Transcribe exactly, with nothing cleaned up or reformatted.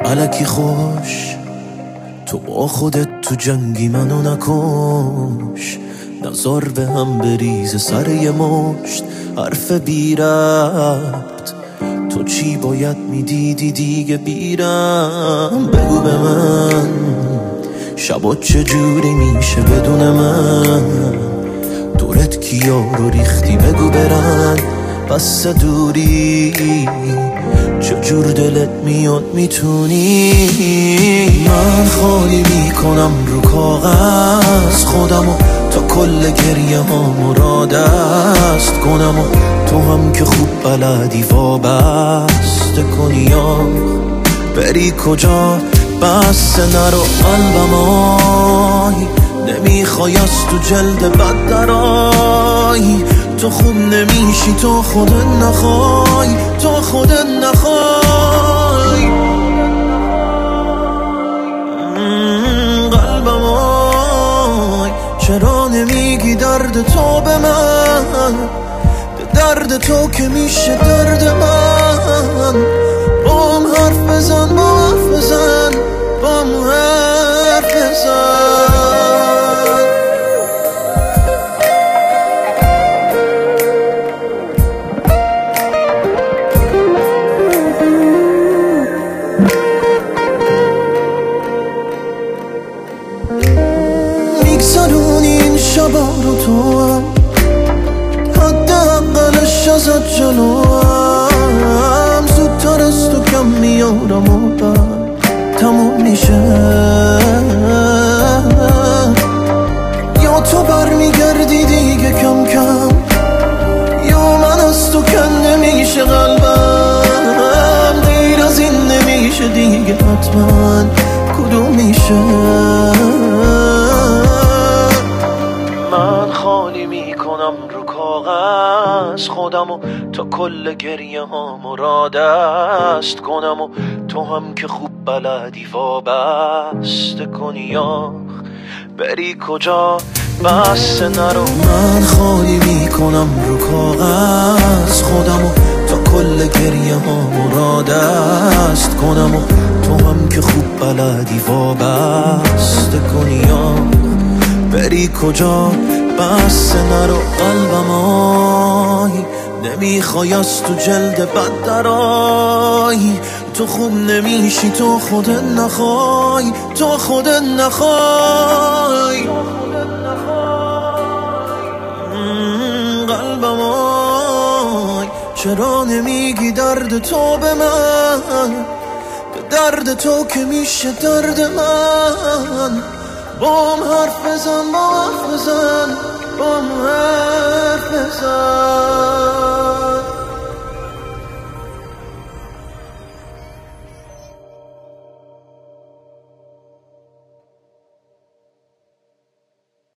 الکی خوش تو با خودت تو جنگی منو نکش، نزار به هم بریز سر یه مشت حرف بی ربط. تو چی باید میدیدی دیگه بیرم؟ بگو به من شبا چجوری میشه بدون من؟ دورت کیا رو ریختی بگو برن بس دوری، چجور دلت میاد میتونی؟ من خالی میکنم رو کاغذ خودمو تا کل گریه هامو را دست کنم، و تو هم که خوب بلدی وابسته کنی یا بری کجا؟ بس نرو قلبم آی، نمیخوای از تو جلد بد درای. تو خوب نمیشی تو خودت نخوای، تو خودت نخوای. قلبم آی چرا نمیگی درد تو به من؟ درد تو که میشه درد من. بام حرف بزن بام حرف بزن بام حرف بزن. میگذرونی این شبا رو تو هم، حد اقلش ازت جلوم. زودتر از تو کم میارم و بعد تموم میشه، یا تو بر میگردی دیگه کم کم، یا من از تو کنده میشه قلبم. دیر از این نمیشه دیگه حتما، کدوم میشه؟ من خالی میکنم رو کاغذ خودمو تا کل گریه هامو را دست کنم، و تو هم که خوب بلدی وابسته کنی یا بری کجا؟ بس نرو. من خالی میکنم رو کاغذ خودمو تا کل گریه هامو را دست کنم، و تو هم که خوب بلدی وابسته کنی یا بری کجا؟ بس نرو قلبم آی، نمیخوای از تو جلد بد درای. تو خوب نمیشی تو خودت نخوای، تو خودت نخوای. قلبم آی چرا نمیگی درد تو به من؟ درد تو که میشه درد من. بام حرف بزن بام حرف بزن بام حرف بزن.